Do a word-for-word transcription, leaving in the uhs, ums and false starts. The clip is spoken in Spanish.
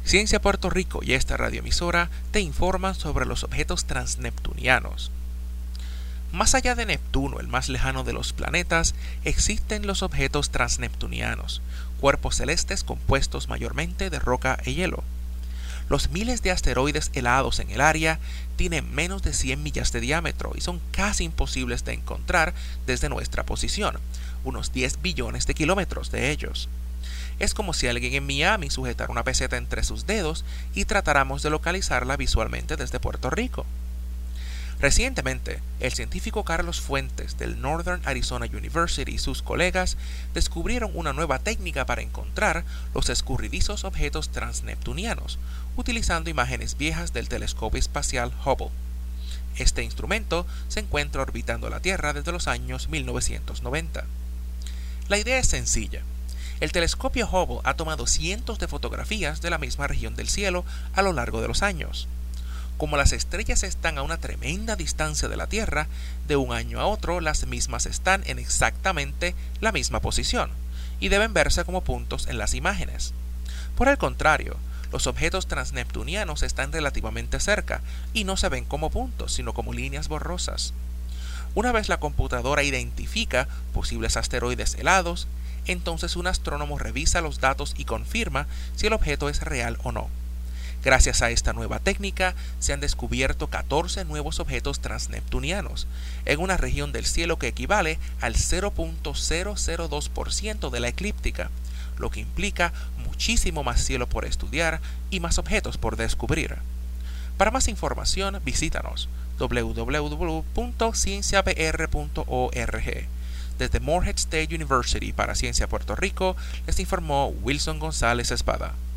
Ciencia Puerto Rico y esta radioemisora te informan sobre los objetos transneptunianos. Más allá de Neptuno, el más lejano de los planetas, existen los objetos transneptunianos, cuerpos celestes compuestos mayormente de roca e hielo. Los miles de asteroides helados en el área tienen menos de cien millas de diámetro y son casi imposibles de encontrar desde nuestra posición, unos diez billones de kilómetros de ellos. Es como si alguien en Miami sujetara una peseta entre sus dedos y tratáramos de localizarla visualmente desde Puerto Rico. Recientemente, el científico Carlos Fuentes del Northern Arizona University y sus colegas descubrieron una nueva técnica para encontrar los escurridizos objetos transneptunianos, utilizando imágenes viejas del telescopio espacial Hubble. Este instrumento se encuentra orbitando la Tierra desde los años mil novecientos noventa. La idea es sencilla. El telescopio Hubble ha tomado cientos de fotografías de la misma región del cielo a lo largo de los años. Como las estrellas están a una tremenda distancia de la Tierra, de un año a otro las mismas están en exactamente la misma posición, y deben verse como puntos en las imágenes. Por el contrario, los objetos transneptunianos están relativamente cerca, y no se ven como puntos, sino como líneas borrosas. Una vez la computadora identifica posibles asteroides helados, entonces un astrónomo revisa los datos y confirma si el objeto es real o no. Gracias a esta nueva técnica, se han descubierto catorce nuevos objetos transneptunianos, en una región del cielo que equivale al cero punto cero cero dos por ciento de la eclíptica, lo que implica muchísimo más cielo por estudiar y más objetos por descubrir. Para más información, visítanos w w w punto ciencia p r punto org. Desde Morehead State University para Ciencia Puerto Rico, les informó Wilson González Espada.